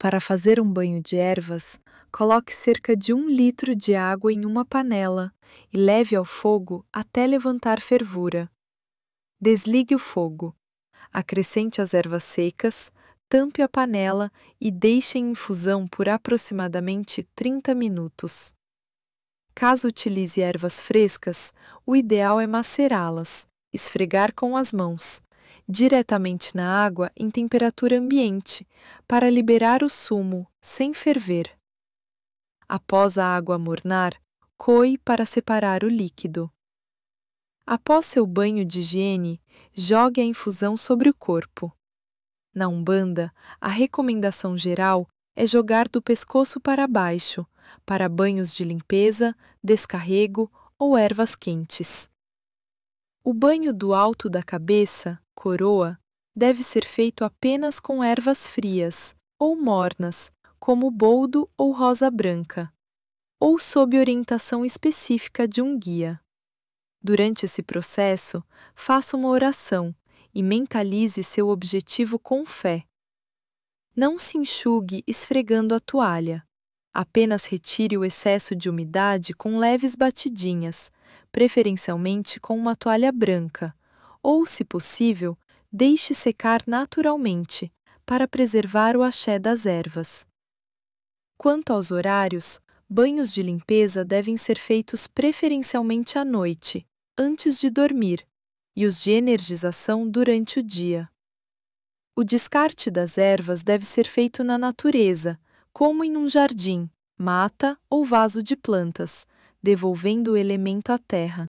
Para fazer um banho de ervas, coloque cerca de 1 litro de água em uma panela e leve ao fogo até levantar fervura. Desligue o fogo. Acrescente as ervas secas, tampe a panela e deixe em infusão por aproximadamente 30 minutos. Caso utilize ervas frescas, o ideal é macerá-las, esfregar com as mãos, diretamente na água em temperatura ambiente, para liberar o sumo, sem ferver. Após a água amornar, coe para separar o líquido. Após seu banho de higiene, jogue a infusão sobre o corpo. Na Umbanda, a recomendação geral é jogar do pescoço para baixo, para banhos de limpeza, descarrego ou ervas quentes. O banho do alto da cabeça, coroa, deve ser feito apenas com ervas frias ou mornas, como boldo ou rosa branca, ou sob orientação específica de um guia. Durante esse processo, faça uma oração e mentalize seu objetivo com fé. Não se enxugue esfregando a toalha. Apenas retire o excesso de umidade com leves batidinhas, preferencialmente com uma toalha branca, ou, se possível, deixe secar naturalmente, para preservar o axé das ervas. Quanto aos horários, banhos de limpeza devem ser feitos preferencialmente à noite, antes de dormir, e os de energização durante o dia. O descarte das ervas deve ser feito na natureza, como em um jardim, mata ou vaso de plantas, devolvendo o elemento à terra.